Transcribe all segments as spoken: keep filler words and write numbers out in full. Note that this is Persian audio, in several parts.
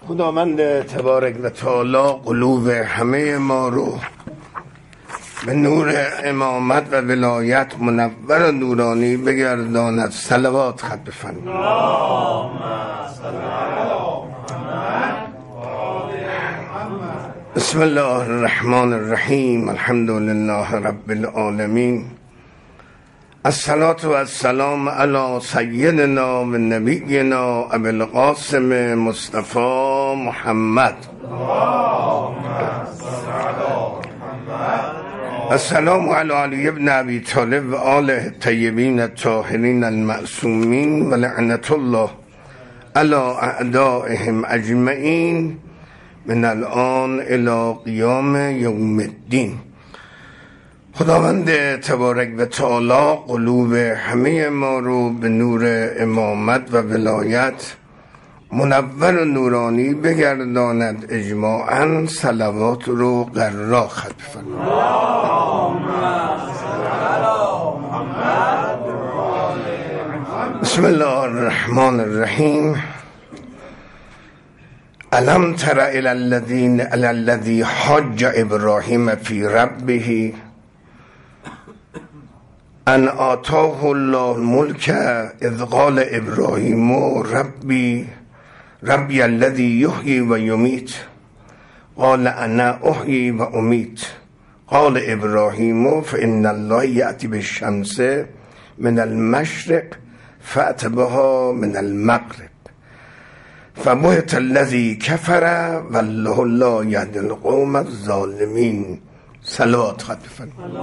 خداوند تبارک و تعالی قلوب همه ما رو به نور امامت و ولایت منور و نورانی بگرداند. صلوات خط بفرمایید. بسم الله الرحمن الرحیم. الحمد لله رب العالمین. الصلاة و السلام علی سیدنا و نبینا ابی القاسم مصطفی محمد. السلام علی علی ابن ابی طالب و آله الطیبین الطاهرین المعصومین و لعنت الله علی اعدائهم اجمعین من الان الی قیام یوم الدین. خداوند تبارک و تعالی قلوب همه ما رو به نور امامت و ولایت منور و نورانی بگرداند اجماعاً. صلوات رو قرار خط بفرمایید. بسم الله الرحمن الرحیم. الم تر الی الذین الی الذی حج ابراهیم فی ربه ان آتاه الله الملک اذ قال ابراهیم ربی ربی الذی یحیی و یمیت قال انا احیی و امیت قال ابراهیم فان الله یأتی بالشمس من المشرق فأت بها من المغرب فبهت الذی کفر والله لا یهدی القوم الظالمین. صلوات خط بفرمایید.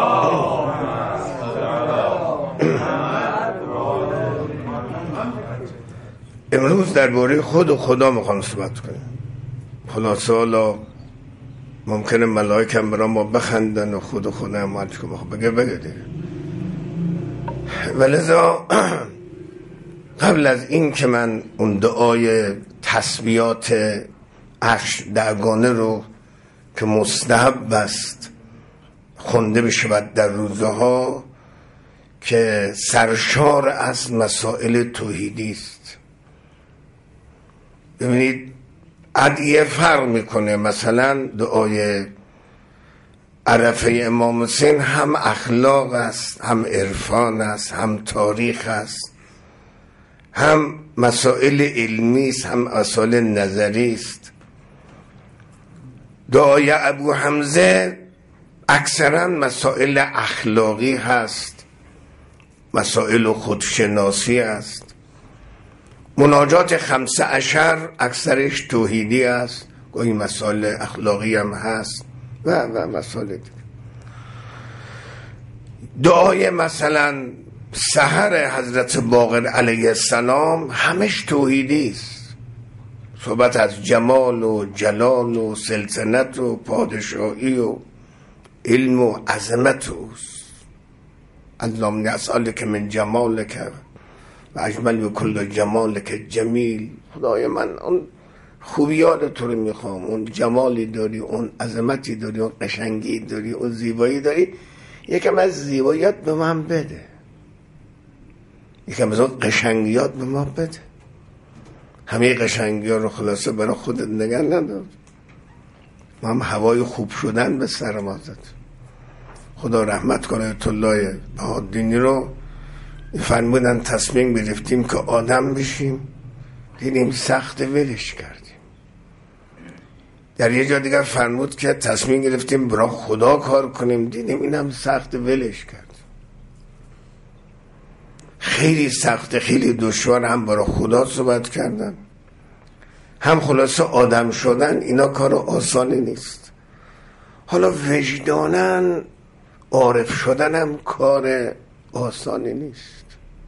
امروز درباره خود و خدا میخوام صحبت کنیم. خلاصه حالا ممکنه ملائکه هم برای ما بخندن و خود و خدا هم هرچی که بگه بگه دیگه. ولذا قبل از این که من اون دعای تسبیحات عشر دعگانه رو که مستحب است خونده بشود در روزها که سرشار از مسائل توحیدی است. ببینید ادعیه فرق میکنه. مثلا دعای عرفه امام حسین هم اخلاق است، هم عرفان است، هم تاریخ است، هم مسائل علمی است، هم مسائل نظری است. دعای ابو حمزه اکثرا مسائل اخلاقی هست، مسائل خودشناسی است. مناجات خمسه عشر اکثرش توحیدی است، گاهی مسائل اخلاقی هم هست و و مسائل دیگه. دعای مثلا سحر حضرت باقر علیه السلام همش توحیدی است، صحبت از جمال و جلال و سلطنت و پادشاهی و علم و عظمت اوست. اللهم نسألک من جمالک و اجمل و کل جمالک جمیل. خدای من اون خوبیات تو رو میخوام، اون جمالی داری، اون عظمتی داری، اون قشنگی داری، اون زیبایی داری، یکم از زیباییات به من بده، یکم از اون قشنگیات به ما بده. همه قشنگی ها رو خلاصه برای خودت نگه ندار. ما هم هوای خوب شدن به سر ما زد. خدا رحمت کنه آیت الله بهادینی رو فرمودن تصمیم گرفتیم که آدم بشیم، دیدیم سخت ولش کردیم. در یه جا دیگر فرمود که تصمیم گرفتیم برای خدا کار کنیم، دیدیم اینم سخت ولش کرد. خیلی سخت، خیلی دشوار، هم برای خدا صحبت کردن هم خلاصه آدم شدن. اینا کار آسانی نیست. حالا وجدانن عارف شدن هم کار آسانی نیست.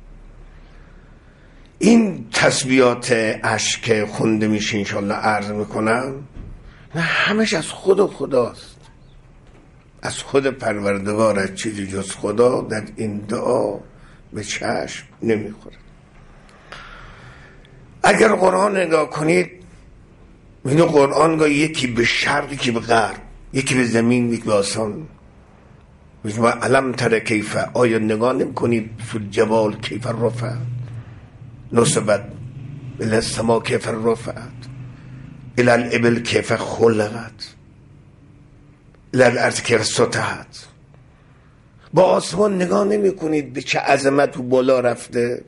این تسبیحات عشق خونده میشه انشالله عرض میکنم، نه همش از خود و خداست، از خود پروردگار. از چیزی جز خدا در این دعا به چشم نمیخوره. اگر قرآن نگاه کنید میدونی قرآن گاه یکی به شرق، یکی به غرب، یکی به زمین، یکی به آسمان. میگه علم تر کیفه، آیا نگاه نمی کنی فی الجبال کیف رفعت نصبت السما کیف رفعت الی الابل کیف خلقت الی الارض کیف سطحت. با آسمان نگاه نمی کنید به چه عظمت و بالا رفته؟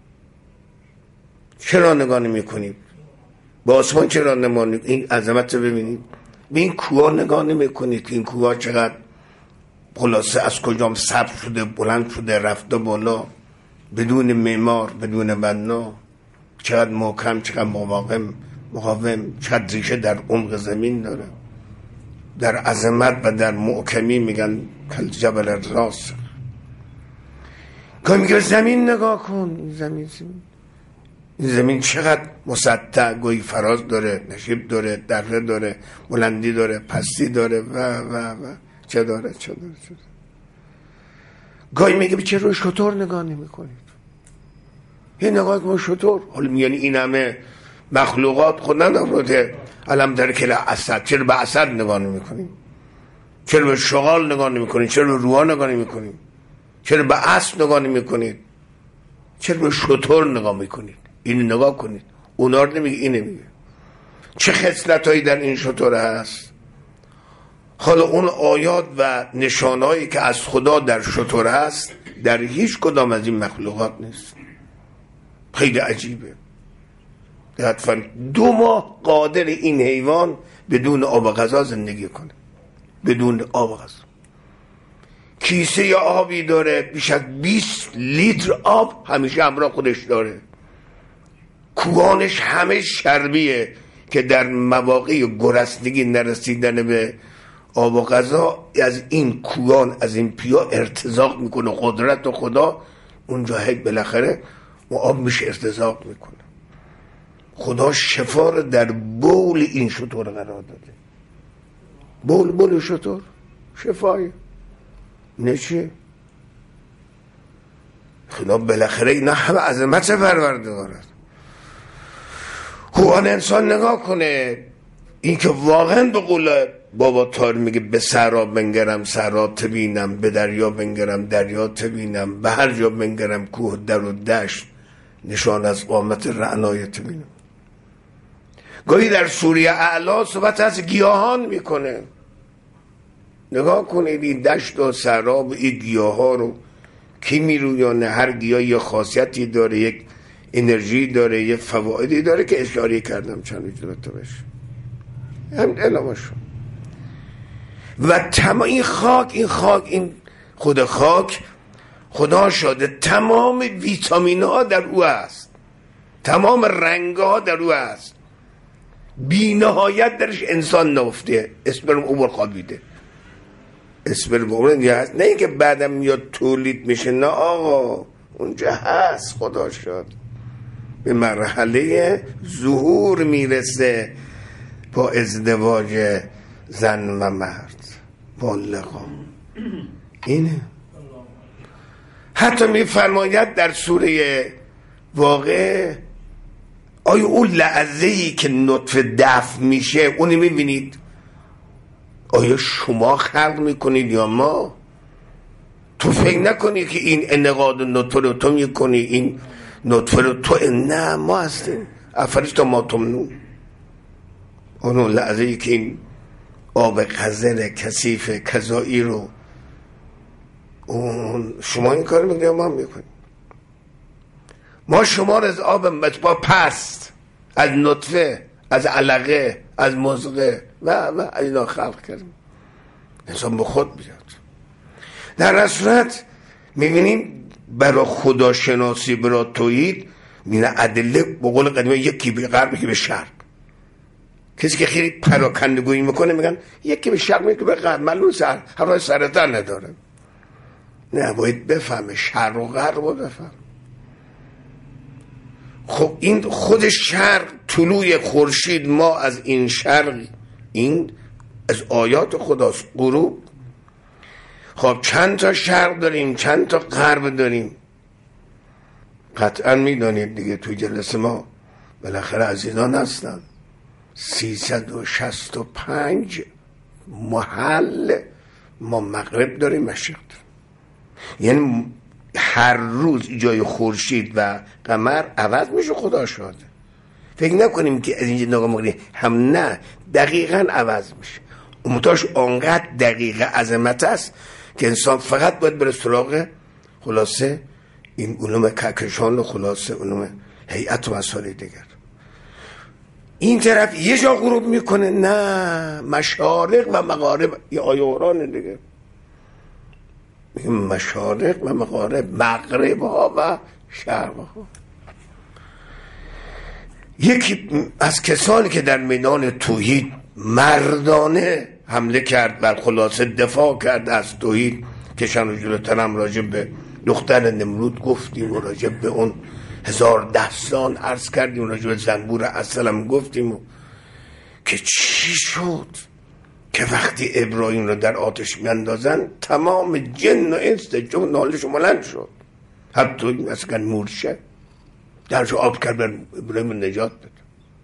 چرا نگاه نمی کنید؟ با آسمان چرا نگاه این عظمت رو ببینید؟ به این کوها نگاه نمی کنید که این کوها چقدر خلاصه از کجام سبز شده، بلند شده، رفته بالا، بدون معمار، بدون بنا، چقدر محکم، چقدر مقاوم مقاوم چقدر ریشه در عمق زمین داره، در عظمت و در محکمی میگن کل جبل الراسخ. گاهی میگه زمین نگاه کن، این زمین زمین این زمین چقدر مسطح، گویی فراز داره، نشیب داره، دره داره، بلندی داره، پستی داره و و و چه داره چه داره چه داره. گاهی میگه به چه روی شطور نگاه نمی کنید؟ یه نگاه کن شطور. حالا یعنی این همه مخلوقات خود نداره علم در کل اسد، چرا به اسد نگاه نمی کنیم؟ چرا به شغال نگاه نمی کنید؟ چرا به روها نگاه نمی کنید؟ چرا به اسب نگاه نمی کنید؟ چرا به شطور نگاه می کنید؟ این نگاه کنید. اونا رو نمیگه، این نمیگه. چه خصلتایی در این شطور هست؟ حالا اون آیات و نشانهایی که از خدا در شطور هست در هیچ کدام از این مخلوقات نیست. خیلی عجیبه. دو ماه قادر این حیوان بدون آب و غذا زندگی کنه، بدون آب و غذا. کیسه یا آبی داره، بیش از بیست لیتر آب همیشه همراه خودش داره. کوانش همه شربیه که در مواقع گرسنگی نرسیدن به آب و غذا از این کوان، از این پیا ارتزاق میکنه. قدرت و خدا اونجا هک بالاخره و آب میشه ارتزاق میکنه. خدا شفا رو در بول این شطور قرار داده. بول بول شطور شفایی نچه؟ خدا بالاخره اینا همه عظمت پروردگار است. خوان انسان نگاه کنه، این که واقعا به قول بابا تار میگه به صحرا بنگرم صحرا تبینم، به دریا بنگرم دریا تبینم، به هر جا بنگرم کوه در و دشت نشان از قامت رعنای تبینم. گاهی در سوره اعلی صحبت از گیاهان میکنه. نگاه کنید این دشت و صحرا و این گیاه ها رو کی میرویانه؟ هر گیاه یه خاصیتی داره، یک انرژی داره، یه فوایدی داره که اشاره کردم چند وجود تو بشه همین علامشون. و تمام این خاک این خاک این خود خاک خدا شده تمام ویتامین ها در او هست، تمام رنگ ها در او هست، بی نهایت درش انسان نفته. اسپرم اوبر خوابیده، اسپرم اوبر هست، نه اینکه بعدم میاد تولید میشه، نه آقا اونجا هست. خدا شد به مرحله ظهور میرسه با ازدواج زن و مرد با لقا. اینه. حتی میفرماید در سوره واقع آیا اون لحظه‌ای که نطفه دفن میشه اونی میبینید؟ آیا شما خلق میکنید یا ما؟ تو فکر نکنی که این انقاد نطفه رو تو میکنی، این نطفه رو تو، نه ما هستیم افریش تا ما تمنون. اون لحظه‌ای که این آب قذر کثیف کذایی رو اون شما این کار میکنید یا ما میکنیم؟ ما شما رو از آب مطبع پست، از نطفه، از علقه، از مزغه و و اینا خلق کردیم. انسان به خود بیاد. در صورت میبینیم برای خداشناسی، برای توحید میبینه ادله به قول قدیمه یکی به غرب یکی به شرق. کسی که خیلی پراکندگویی میکنه میگن یکی به شرق یکی به غرب، معلوم سر هر سرطان نداره. نه باید بفهمه شرق و غرب رو بفهم. خب این خود شرق، طلوع خورشید، ما از این شرق، این از آیات خداست. غروب خب چند تا شرق داریم، چند تا غرب داریم. قطعا میدانید دیگه توی جلسه ما بالاخره عزیزان هستن سیصد و شصت و پنج محل ما مغرب داریم، مشرق داریم. یعنی هر روز جای خورشید و قمر عوض میشه. خدا شاده. فکر نکنیم که از اینجا نگاه میکنیم هم نه، دقیقاً عوض میشه. امتاش آنقدر دقیق عظمت است که انسان فقط باید بره سراغ خلاصه این علوم کهکشان و خلاصه علوم هیئت و مسائل دیگر. این طرف یه جا غروب میکنه، نه مشارق و مغارب، یه آیه قرآن دیگه مشارق و مغارب، مغرب ها و شرق ها. یکی از کسانی که در میدان توحید مردانه حمله کرد بر خلاصه دفاع کرد از توحید که شن جلوترم راجب به دختر نمرود گفتیم و راجب به اون هزار دستان عرض کردیم و راجب به زنبور اصلم گفتیم و که چی شد که وقتی ابراهیم رو در آتش میاندازن تمام جن و انس جون نالش بلند شد، حتی این مثلا مورشه درش آب کرد بر ابراهیم نجات بده.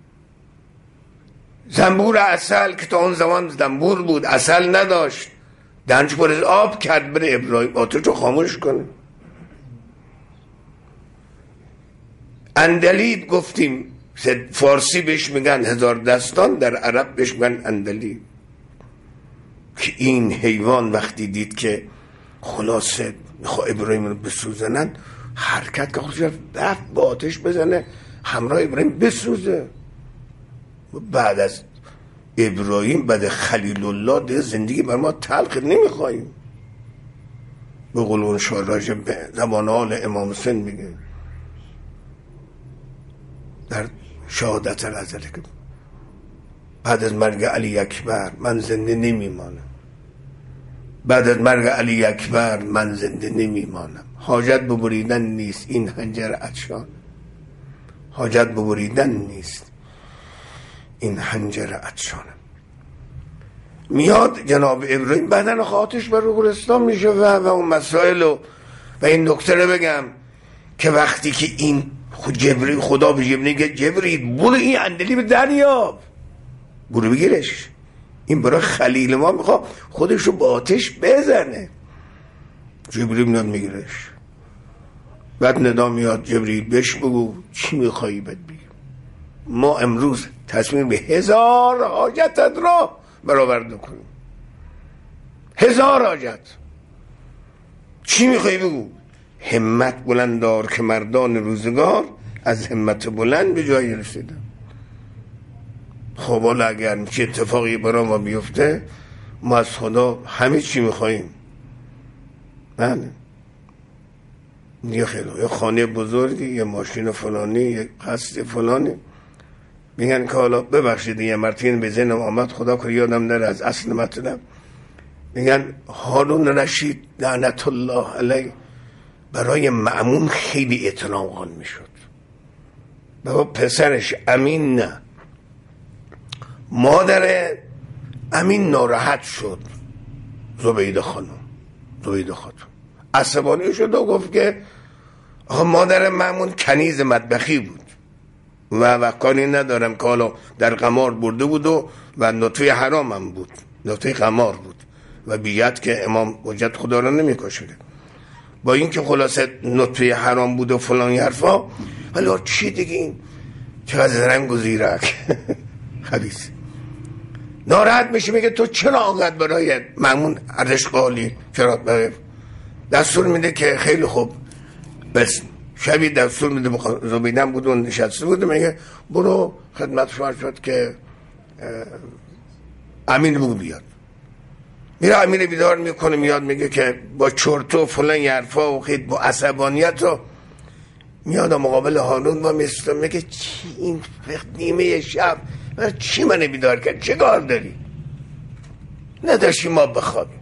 زنبور اصل که تا اون زمان زنبور بود اصل نداشت، دنج پر از آب کرد بر ابراهیم آتش رو خاموش کنه. اندلیب گفتیم فارسی بهش میگن هزار دستان، در عرب بهش میگن اندلیب، که این حیوان وقتی دید که خلاصه میخواه ابراهیم رو بسوزنن حرکت که خودش رفت با آتش بزنه همراه ابراهیم بسوزه. بعد از ابراهیم بعد خلیل الله ده زندگی بر ما تلخ نمیخواییم. به قولون شاه راجب به زمان حال امام حسین میگه در شهادت الازلی که بعد از مرگ علی اکبر من زنده نمیمانم، بعد از مرگ علی اکبر من زنده نمیمانم، حاجت ببریدن نیست این حنجر عطشان، حاجت ببریدن نیست این حنجر عطشانم. میاد جناب ابراهیم بدن خاطش بر گلستان میشه و, و اون مسائل و, و این نکته رو بگم که وقتی که این خود جبریل خدا به جبریل میگه جبریل برو این اندلیب دریاب، برو بگیرش، این برای خلیل ما میخواد خودشو با آتش بزنه. جبریل میاد میگیرش، بعد ندا میاد جبریل بهش بگو چی میخوایی بهت بگم، ما امروز تصمیم به هزار حاجتت را برآورده کنیم، هزار حاجت. چی میخوایی بگو؟ همت بلند دار که مردان روزگار از همت بلند به جایی رسیدن. خب حالا اگر چه اتفاقی برای ما بیفته ما از خدا همه چی میخواییم. بله یه خیلی یه خانه بزرگی، یه ماشین فلانی، یه قصد فلانی، میگن که حالا ببخشید یه مرتین به ذهنم آمد خدا کنه یادم نره از اصل مطلب، میگن هارون رشید لعنت الله علیه برای مأمون خیلی اعتناقان میشد. بابا پسرش امین نه، مادر امین ناراحت شد، زبیده خانم زبیده خاتون عصبانی شد و گفت که آقا مادر مأمون کنیز مطبخی بود و وقانی ندارم که حالا در قمار برده بود و و نطفه حرام هم بود، نطفه قمار بود و بیت که امام حجت خدا را نمیکشه. با این که خلاصه نطفه حرام بود و فلان حرفا، ولی چی دیگه این چقدر رنگ و زیرک خبیث ناراحت میشه، میگه تو چرا آنقدر برای مأمون ارزش قالی، چرا دستور میده که خیلی خوب بس شبی دستور میده زبیدن بود و نشسته بود، میگه برو خدمت شما شد که امین بگو بیاد. میره امین بیدار میکنه، میاد میگه که با چرتو فلان یرفا و خیلی با عصبانیت رو میاد مقابل هارون با میسته میگه چی این نیمه شب چی منو بیدار کرد، چه کار داری؟ نداشتی ما بخوابیم.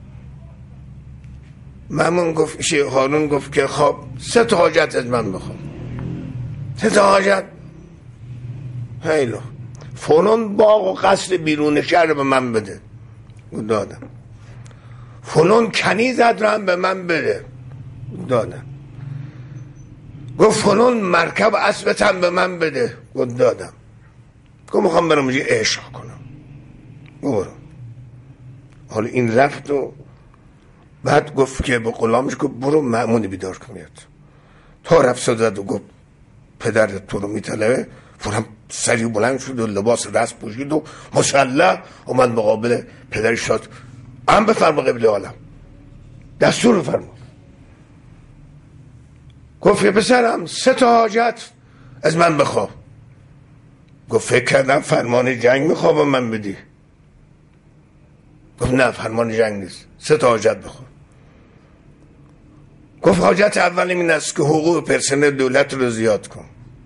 مامون گفت شه هارون گفت که خب سه تا حاجت از من بخواب. سه تا حاجت هیلو فلان باغ و قصر بیرون شهر به من بده، دادم. فلان کنیزت رو هم به من بده، دادم. گفت فلان مرکب اسبت هم به من بده، دادم. گفت میخوام برم اونجا عشق کنم، برو. حالا این رفت و بعد گفت که به غلامش گفت برو مأمون بیدار کن میاد. تا رفت زد و گفت پدرت تو رو میطلبه، فورا سری بلند شد و لباس رسم پوشید و مسلح اومد مقابل پدرش شد. هم بفرما قبله عالم، دستور فرمود. گفت پسرم سه تا حاجت از من بخواه. گفت فکر کردم فرمان جنگ میخوام من بدی. گفت نه فرمان جنگ نیست، سه تا حاجت بخواه. گفت حاجت اول این است که حقوق پرسنل دولت رو زیاد کن.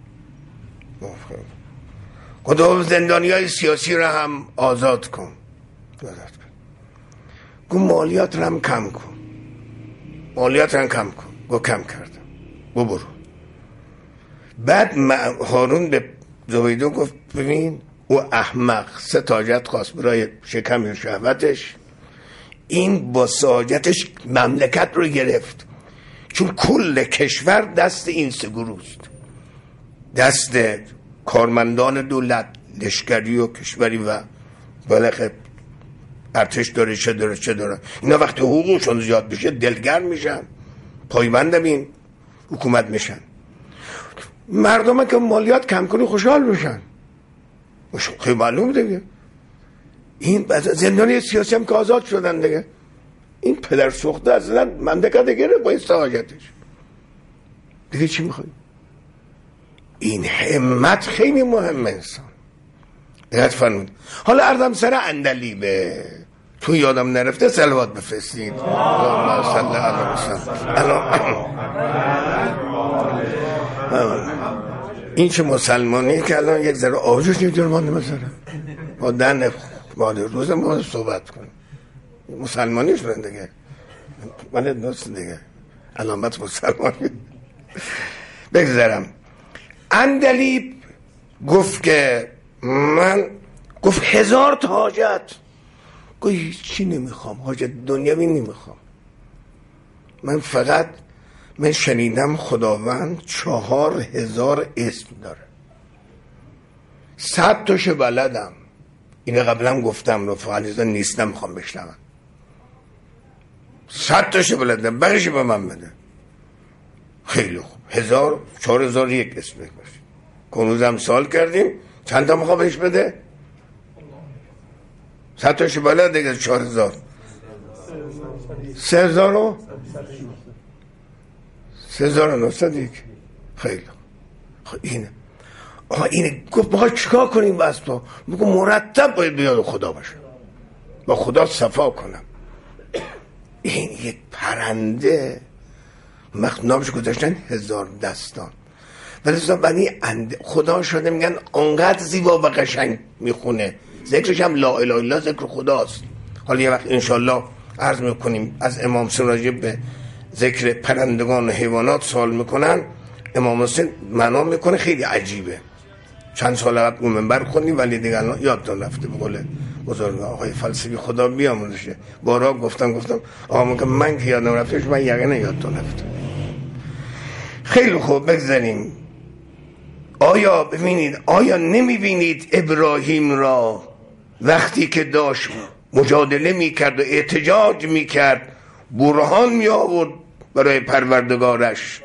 گفت زندانی های سیاسی رو هم آزاد کن. گفت مالیات رو هم کم کن. مالیات رو هم کم کن. گفت کم کردم. گفت برو. بعد هارون به زبیده گفت ببین او احمق سه تا حاجت خواست برای شکم شهوتش، این با ساجتش مملکت رو گرفت، چون کل کشور دست این سه گروست، دست کارمندان دولت، لشکری و کشوری و بالاخره ارتش داره چه داره چه داره. اینا وقتی حقوقشون زیاد بشه دلگر میشن، پایبند این حکومت میشن. مردم که مالیات کم کنی خوشحال میشن. خیلی معلوم دیگه. این زندانی سیاسی هم که آزاد شدن دیگه. این پدر سوخته اصلا مملکت گره با این ساجتش. دیگه چی میخوایی؟ این همت خیلی مهمه انسان. دقت فرمود. حالا عرضم سر عندلیبه، تو یادم نرفته صلوات بفرستید. اللهم صل علی محمد. این چه مسلمانی که الان یک ذره آجوش نیدور مانده مثلا با دن بعد روز ما صحبت کنیم. مسلمانیش برن دیگه، من دوست دیگه علامت مسلمانی بگذارم. عندلیب گفت که من، گفت هزار تا حاجت. گفت چی نمیخوام، حاجت دنیاوی نمیخوام، من فقط من شنیدم خداوند چهار هزار اسم داره، صد تاش بلدم، اینه قبلا گفتم رفقا عزیزان نیستم میخوام بشنوم، صد تاش بلدم بقیش به من بده. خیلی خوب، هزار چهار هزار یک اسم باشید. کنوزم سال کردیم چند تا میخوام بهش بده؟ صد تاش بلد دیگه چهار هزار سه هزار و سه هزار و نهصد یک. خیلی خب اینه آها اینه. گفت بخواه چیکار کنیم بس تو؟ بگو مرتب باید بیاد خدا باشه، با خدا صفا کنم. این یک پرنده مخنامش گذاشتن هزار دستان، ولی ولی خدا شده میگن انقدر زیبا و قشنگ میخونه، ذکرش هم لا اله الا الله ذکر خداست. حالا یه وقت انشالله عرض میکنیم از امام حسین راجع به ذکر پرندگان و حیوانات سوال میکنن. امام حسین معنا میکنه خیلی عجیبه. چند سال قبل اون منبر خوندیم ولی دیگه الان یادتون رفته. به قول بزرگ آقای فلسفی خدا بیامرزه بارا گفتم گفتم آقا من, من که یادم رفته من یقینا یادتون رفته. خیلی خوب بگذاریم. آیا ببینید، آیا نمیبینید ابراهیم را وقتی که داشت مجادله میکرد و احتجاج میکرد برهان می آورد برای پروردگارش؟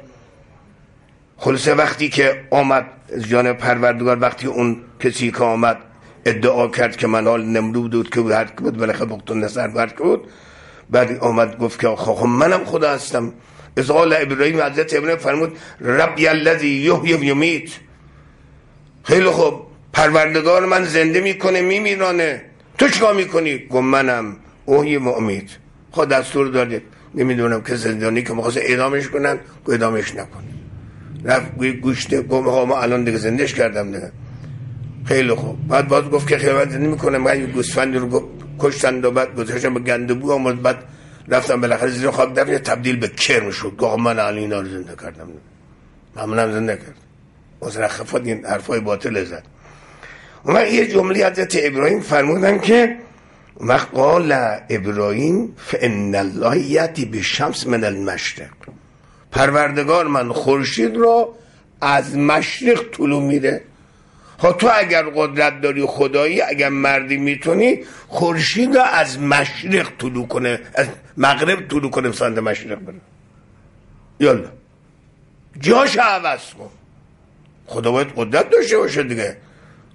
خلاصه وقتی که آمد از جانب پروردگار، وقتی اون کسی که آمد ادعا کرد که من حال نمرود بود که هر که بود بالاخره بخت نصر برد بود، بعد آمد گفت که خب منم خدا هستم. از قال ابراهیم، حضرت ابراهیم فرمود ربی الذی یحیی و یمیت. خیلی خوب، پروردگار من زنده میکنه میمیرانه، تو چیکار میکنی؟ گفت منم احیی و امیت. خود دستور داده. نمیدونم که زندانی که می‌خواست اعدامش کنن که اعدامش نکنه، رفت گوشته گفت ما الان دیگه زندهش کردم دیگه. خیلی خوب، بعد باز گفت که خیلی زنده میکنه، من گوسفندی رو کشتن و بعد گذاشتن به گندبو آمد، بعد رفتم بالاخره زیر خاک دفن تبدیل به کرم شد. گفت من الان اینا رو زنده کردم، منم زنده کرد. مزرخفات این حرفای باطل زد. اون یه جمله حضرت ابراهیم فرمودن که قال ابراهیم فان الله یاتی بالشمس من المشرق، پروردگار من خورشید را از مشرق طلوع میده. ها تو اگر قدرت داری خدایی، اگر مردی میتونی خورشید را از مشرق طلوع کنه، از مغرب طلوع کنه سمت مشرق بره. یالا جاش عوض کن. خدا باید قدرت داشته باشه دیگه.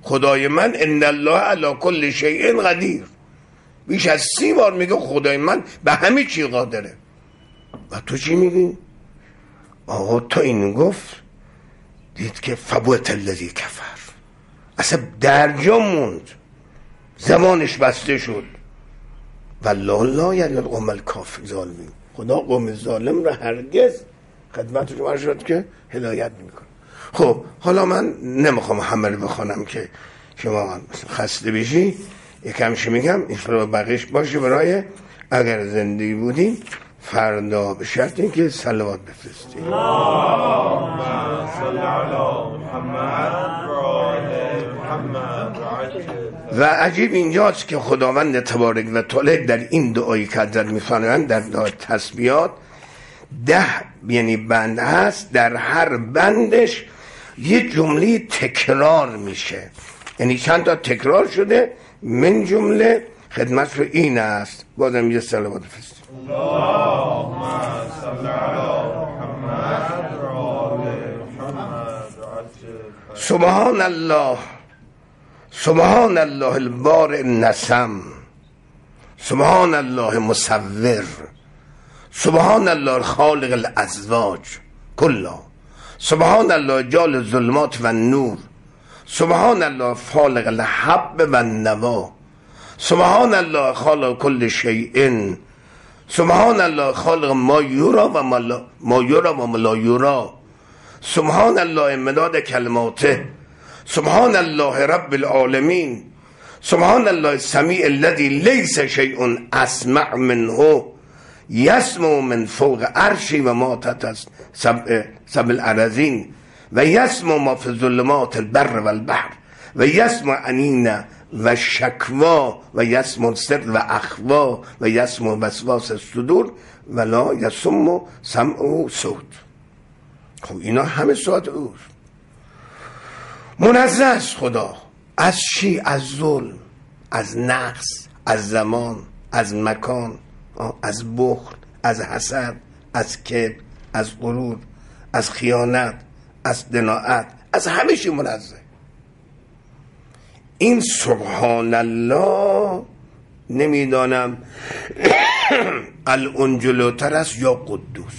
خدای من ان الله علی کل شیء قدیر. بیش از سی بار میگه خدای من به همه چی قادره. و تو چی میگی؟ آقا تا این گفت دید که فبوت الذی کفر، اصلا درجا موند، زمانش بسته شد. والله لا یهدی القوم الکافرین ظالمین. خدا قوم ظالم را هرگز خدمت شما شد که هدایت میکنه. خب حالا من نمیخوام همه رو بخونم که شما خسته بشی، یکمش میگم این رو بقیش باشه برای اگر زندگی بودیم فردا، به شرط اینکه صلوات بفرستیم. اللهم صل علی محمد و آل محمد. و عجیب اینجاست که خداوند تبارک و تعالی در این دعایی که حضرت میفرمایند در دعای تسبیحات ده یعنی بند هست، در هر بندش یه جمله تکرار میشه، یعنی چند تا تکرار شده، من جمله خدمت رو این است. بازم یه صلوات بفرستیم. اللهم صل علی محمد و آل محمد. سبحان الله، سبحان الله البارئ النسم، سبحان الله مصور، سبحان الله خالق الازواج کلا، سبحان الله جال الظلمات و النور، سبحان الله فالق الحب و النوا، سبحان الله خالق کل شیء، سبحان الله خالق ما یرا و ما یرا و ما لا یرا، سبحان الله مداد کلماته، سبحان الله رب العالمین، سبحان الله السمیع الذی لیس شیء اسمع منه، یسمع من فوق عرشی و ما تحت سبع سبع الارضین، و یسمع ما فی ظلمات البر و البحر، و یسمع انین و شکوا، و یسمع سر و اخوا، و یسمع وسواس الصدور، ولا یسمع سمع صوت. خب اینا همه صوت اوست. منزه است خدا از چی؟ از ظلم، از نقص، از زمان، از مکان، از بخل، از حسد، از کبر، از غرور، از خیانت، از دناعت، از همه چی منزه. این سبحان الله نمیدانم الان جلوتر است یا قدوس.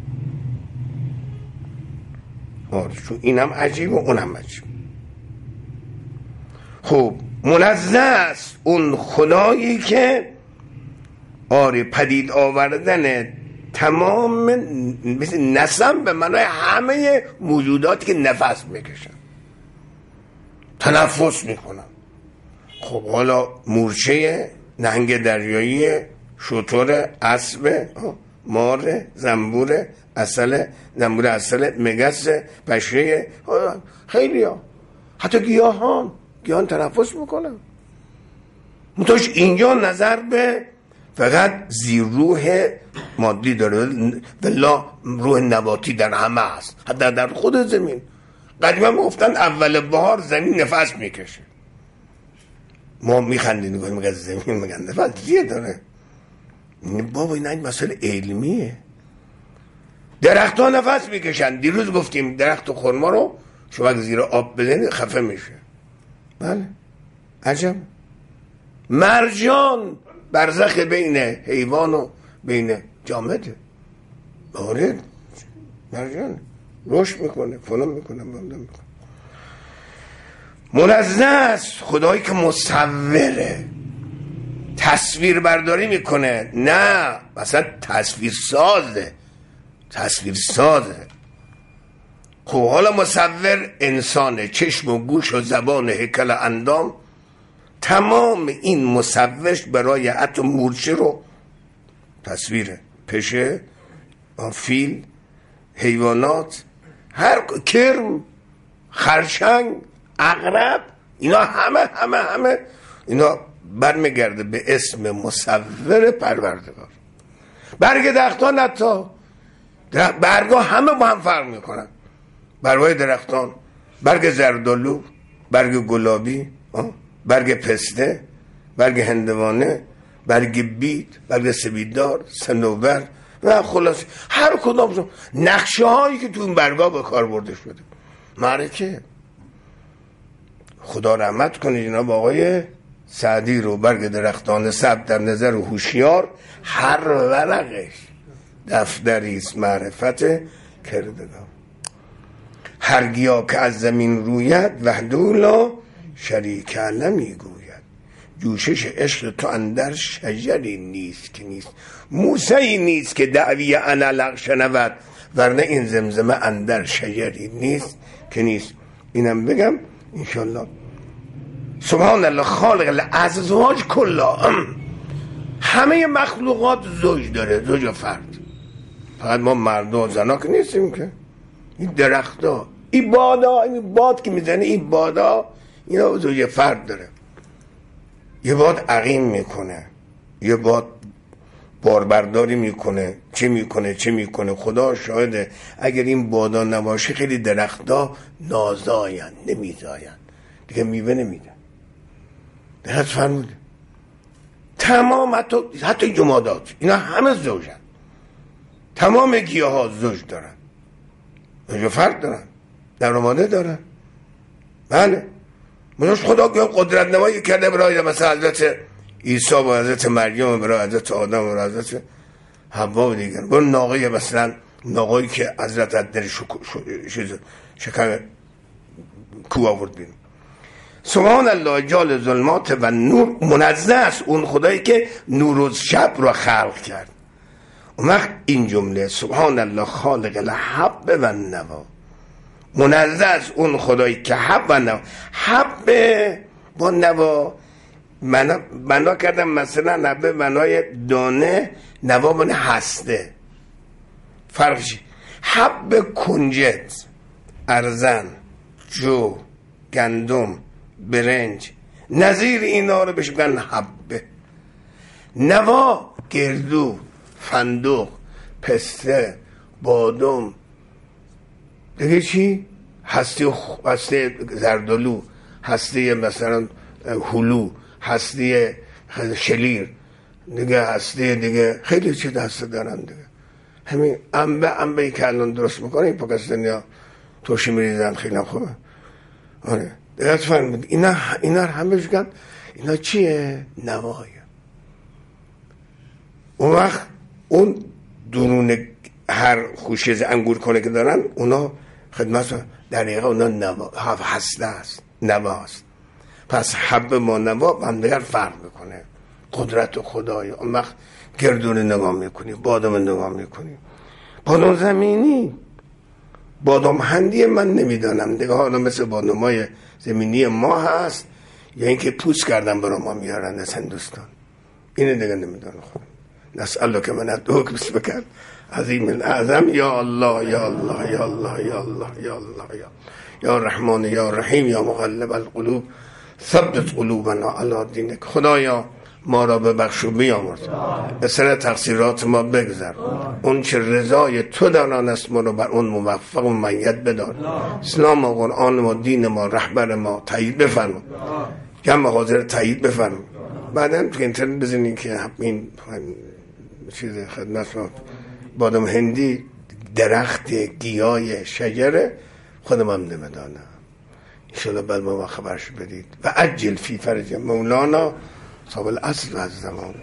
آره چون اینم عجیب و اونم عجیب. خب منزه است اون خدایی که آره پدید آوردن تمام مثل نسم به معنای همه موجوداتی که نفس میکشن، تنفس میکنن. خب حالا مورچه، نهنگ دریایی، شتر، اسب، مار، زنبور، اصل، زنبور اصل، مگس، پشه، خیلی ها، حتی گیاهان گیاهان تنفس میکنن. منتاش اینجا نظر به فقط زیر روح مادی داره، ولی روح نباتی در همه هست، حتی در خود زمین. قدیما میگفتن اول بهار زمین نفس میکشه. ما میخندیم میگیم میگه زمین میگن نفس چیه داره؟ بابا این این مسئله علمیه. درخت ها نفس میکشن. دیروز گفتیم درخت خرما رو شما اگه زیر آب بزنید خفه میشه. بله عجب. مرجان برزخ بین حیوان و بین جامده. آره مرجان رشد میکنه فلان میکنه فلان میکنه. منزه است خدایی که مصوره، تصویر برداری میکنه. نه مثلا تصویر سازه، تصویر سازه. خب حالا مصور انسانه، چشم و گوش و زبان، هیکل اندام، تمام این مصورش برای حتی مورچه رو تصویره، پشه، فیل، حیوانات، هر کرم، خرچنگ، عقرب، اینا همه همه همه اینا برمیگرده به اسم مصور پروردگار. برگ درختان حتی برگا همه با هم فرق میکنن. برگای درختان، برگ زردالو، برگ گلابی، برگ پسته، برگ هندوانه، برگ بید، برگ سبیدار، صنوبر و خلاص هر کدام نقشه هایی که تو این برگا به کار برده شده. معرکه خدا رحمت کنه جناب آقای سعدی رو، برگ درختان سبز در نظر و هوشیار، هر ورقش دفتریست معرفت کردگار. هر گیا که از زمین روید وحده لا شریک له میگوید، جوشش عشق تو اندر شجری نیست که نیست. موسی نیست که دعوی انالق شنود، ورنه این زمزمه اندر شجری نیست که نیست. اینم بگم انشالله. سبحان الله خالق الازواج کلا، همه مخلوقات زوج داره، زوج و فرد. فقط ما مرد و زنا که نیستیم که. این درختا، این بادا، این باد که میزنه، این بادا اینا زوج فرد داره. یه باد عقیم میکنه، یه باد باربرداری میکنه، چه میکنه چه میکنه. خدا شاهده اگر این بادا نباشه خیلی درختا نازاین، نمیزاین دیگه، میوه نمیدن. درست فرموده. تمام حتی, حتی جمادات اینا همه زوجن، تمام گیاه ها زوج دارن، زوج فرد دارن، در ماده دارن. بله منوش خدا که قدرت نمایی کرده برای مثلا حضرت عیسی و حضرت مریم، برای حضرت آدم و حضرت حوا و دیگر. برای ناقه مثلا ناقه‌ای که حضرت در شکم کو آورد بیرون. سبحان الله جال ظلمات و نور، منزه است اون خدایی که نور و شب را خلق کرد. اون وقت این جمله سبحان الله خالق الحب و نوا، منزه است اون خدایی که حب و نوا، حب با نوا منا, منا کردم مثلا حب منای دانه، نوا من هسته. فرقش حب کنجد، ارزن، جو، گندم، برنج، نظیر اینا رو بهش میگن حبه. نوا گردو، فندق، پسته، بادم، دیگه چی؟ هسته هسته زردالو، هسته مثلا هلو، هسته شلیر، دیگه هسته دیگه خیلی چیز هسته دارن دیگه. همین انبه انبهی که الان درست میکنه این پاکستانیا توشی میریزن، خیلی خوبه. آره دیگه فرمود اینا اینا همه بگن اینا چیه؟ نوایه. اون وقت اون درون هر خوشه انگور کنه که دارن اونا خدمت در حقیقت اونا نوا هسته است، نوا است. پس حب ما نوا بندگر فرق میکنه. قدرت خدای. اون وقت گردون نگاه میکنی، بادام نگاه میکنی، بادام زمینی، بادام هندی من نمیدانم دیگه، حالا مثل بادامای زمینی ما هست یا اینکه پوست کردن برای ما میارن از هندوستان، اینه دیگه نمیدانم. خودم نسأل که من ادعوک بس بکن عظیم الاعظم یا الله یا الله یا الله یا الله یا الله یا یا رحمان یا رحیم یا مقلب القلوب ثبت قلوبنا علی دینک. خدایا ما را ببخش و بیامرز، به سر تقصیرات ما بگذر، اون چه رضای تو در آن است ما رو بر اون موفق و مؤید بدار. اسلام و قرآن و دین ما رهبر ما تایید بفرما، جمع حاضر تایید بفرما. بعدم تو اینترنت بزنین که این چیز خدمت ما بادام هندی درخت گیاه شجره خودم هم نمیدانم. انشاءالله بعد ما خبرش بدید. و عجل فی فرج مولانا صاحب الاصل و از زمان.